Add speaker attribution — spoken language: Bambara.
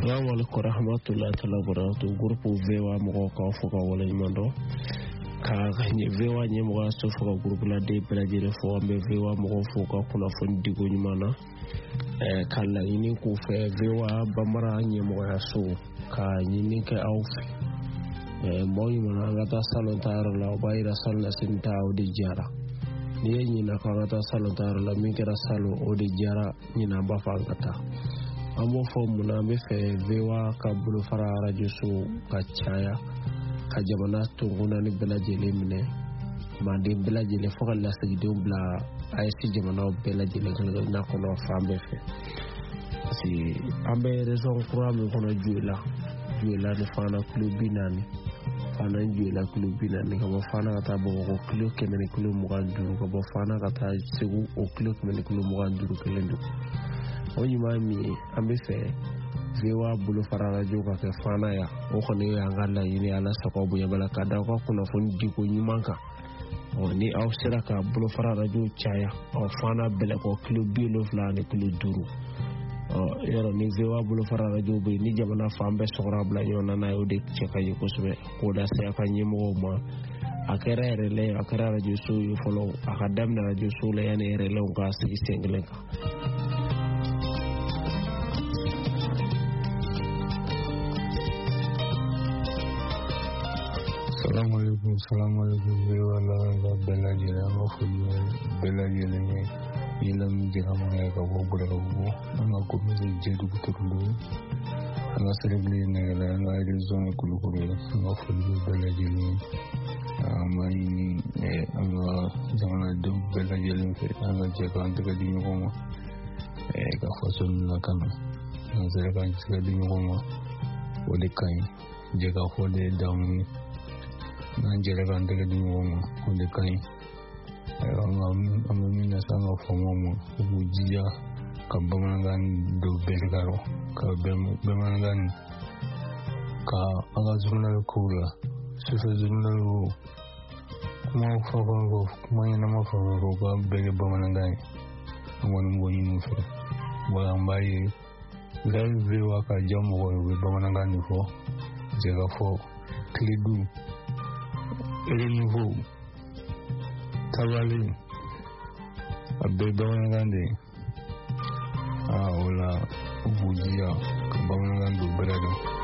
Speaker 1: Assalamualaikum warahmatullahi wabarakatuh. Grupo Vewa mo ka foka wala nyimando ka Vewa nyemo ga so foka grupo la de pelajere fo ambe Vewa mo foka kula fondi go nyimana kala ini ku fe Vewa bamara nyemo ga so ka nyini ke awfi mo nyimana ngata salon taro la bayira salna sinta odi jara ni nyina ka ngata salon taro la mi kera salo odi jara nyina ba fa ngata amo fo muna be fe Vewa ka bulu fara radio so ka chaya ka jamana tunguna ni belajele mine mande belajele fo la sajido bla aysi jamana belajele kala na ko no fambe fe si ambe raison pour me kono juela ni fana klubi nani fana juela klubi nani ko fana kata bo ko club kemene club mo gandu ko bo fana kata segu o club kemene club mo gandu kelendo Onyimami ambe fe Vewa bulu fara radio ka ke fana ya o ko ne ya ngala yini ala sako bu yabala ka da ko kuna fon diko nyimanka o ni aw sira ka bulu fara radio chaya o fana bele ko club bi lo flane club duru o yoro ni Vewa bulu fara radio be ni jamana fambe sokra bla yona na yo de cheka yi kusbe ko da se aka nyimo ma akara rele akara radio so yo follow akadam na radio so le yana rele on ka sigi senglenka
Speaker 2: Assalamualaikum Vewa la belajele ma fulu belajele ni ilam jira ma ka bo bura bo nga ko mi jedu kutulu nga seregle ne la nga ide zone kulukuru nga fulu belajele ma ni nga jamana do belajele fe nga je ka antaka di ko ma ka fasul la kan nga zere kan tsika di ko ma o de kai je ka fo de dam Nanjere kan daga di ngoma onde kai amina sanga fomomo ubujiya kabamangan do bergaro ka bemangan ka aga zurna kula sufa zurna kuma fago kuma yana mafago ga bege bamangan wani woni mufe wala mbaye dal Vewa ka jamu ko bamangan fo jega fo klidu renouveau travailler abebawangande ola ubudia kabawangando brado